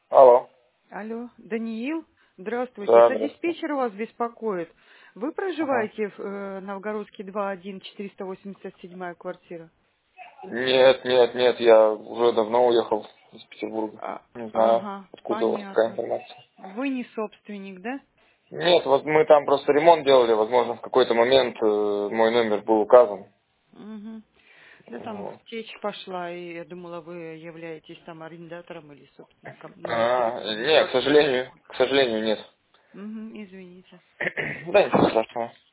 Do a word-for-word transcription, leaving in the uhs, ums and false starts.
Алло. Алло, Даниил, здравствуйте. Да, Это здравствуйте. диспетчер вас беспокоит. Вы Ага. проживаете в э, Новгородский два один, четыреста восемьдесят седьмая квартира? Нет, нет, нет, я уже давно уехал из Петербурга. А, Не знаю, ага, откуда у вас такая понятно. информация. Вы не собственник, да? Нет, вот мы там просто ремонт делали, возможно, в какой-то момент э, мой номер был указан. Угу. Да там Вот. течь пошла, и я думала, вы являетесь там арендатором или собственником на А, территории нет, к квартиры. сожалению, к сожалению, нет. Угу, извините. Да, ничего страшного.